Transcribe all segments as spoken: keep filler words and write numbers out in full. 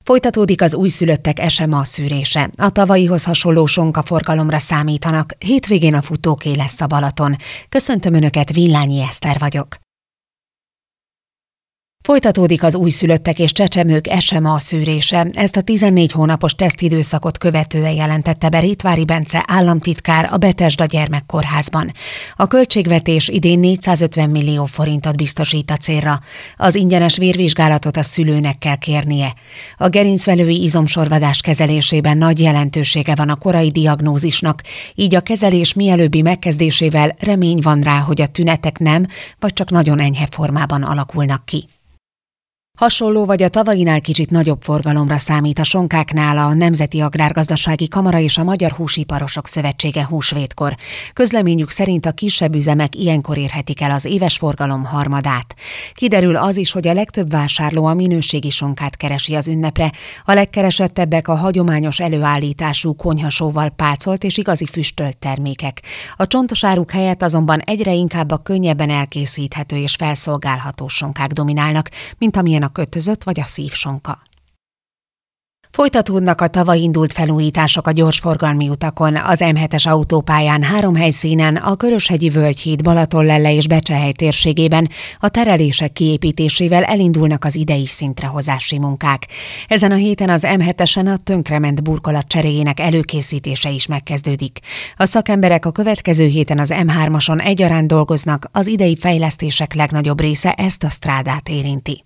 Folytatódik az újszülöttek es em á szűrése. A tavalyihoz hasonló sonkaforgalomra számítanak, hétvégén a futóké lesz a Balaton. Köszöntöm Önöket, Villányi Eszter vagyok. Folytatódik az újszülöttek és csecsemők es em á szűrése. Ezt a tizennégy hónapos tesztidőszakot követően jelentette be Rétvári Bence államtitkár a Bethesda Gyermekkórházban. A költségvetés idén négyszázötven millió forintot biztosít a célra. Az ingyenes vérvizsgálatot a szülőnek kell kérnie. A gerincvelői izomsorvadás kezelésében nagy jelentősége van a korai diagnózisnak, így a kezelés mielőbbi megkezdésével remény van rá, hogy a tünetek nem, vagy csak nagyon enyhe formában alakulnak ki. Hasonló vagy a tavainál kicsit nagyobb forgalomra számít a sonkáknál a Nemzeti Agrárgazdasági Kamara és a Magyar Húsiparosok Szövetsége húsvétkor. Közleményük szerint a kisebb üzemek ilyenkor érhetik el az éves forgalom harmadát. Kiderül az is, hogy a legtöbb vásárló a minőségi sonkát keresi az ünnepre, a legkeresettebbek a hagyományos előállítású konyhasóval pácolt és igazi füstölt termékek. A csontos áruk helyett azonban egyre inkább a könnyebben elkészíthető és felszolgálható sonkák dominálnak, mint amilyen a kötözött vagy a szívsonka. Folytatódnak a tavaly indult felújítások a gyorsforgalmi utakon. Az em hetes autópályán három helyszínen, a Köröshegyi Völgyhíd, Balatonlelle és Becsehely térségében a terelések kiépítésével elindulnak az idei szintrehozási munkák. Ezen a héten az em hetesen a tönkrement burkolat cseréjének előkészítése is megkezdődik. A szakemberek a következő héten az em hármason egyaránt dolgoznak, az idei fejlesztések legnagyobb része ezt a strádát érinti.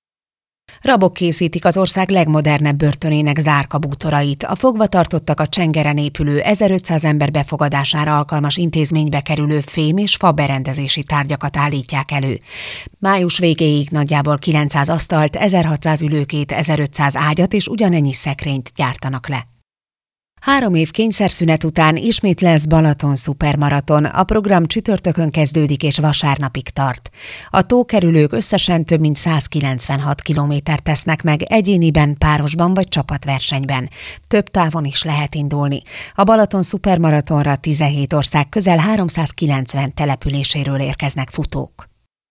Rabok készítik az ország legmodernebb börtönének zárkabútorait. A fogvatartottak a Csengeren épülő ezerötszáz ember befogadására alkalmas intézménybe kerülő fém és fa berendezési tárgyakat állítják elő. Május végéig nagyjából kilencszáz asztalt, ezerhatszáz ülőkét, ezerötszáz ágyat és ugyanennyi szekrényt gyártanak le. Három év kényszerszünet után ismét lesz Balaton szupermaraton. A program csütörtökön kezdődik és vasárnapig tart. A tókerülők összesen több mint százkilencvenhat kilométert tesznek meg egyéniben, párosban vagy csapatversenyben. Több távon is lehet indulni. A Balaton szupermaratonra tizenhét ország közel háromszázkilencven településéről érkeznek futók.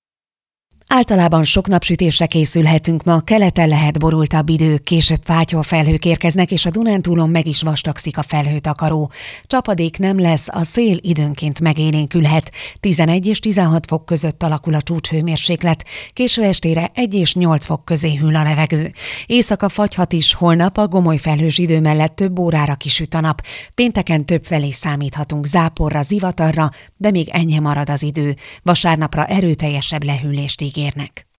Általában sok napsütésre készülhetünk ma, keleten lehet borultabb idő, később fátyolfelhők érkeznek, és a Dunántúlon meg is vastagszik a felhőtakaró. Csapadék nem lesz, a szél időnként megélénkülhet, tizenegy és tizenhat fok között alakul a csúcshőmérséklet, késő estére egy és nyolc fok közé hűl a levegő. Éjszaka fagyhat is, holnap a gomoly felhős idő mellett több órára kisüt a nap. Pénteken többfelé számíthatunk záporra, zivatarra, de még enyhe marad az idő. Vasárnapra erőteljesebb lehűlést ígérnek.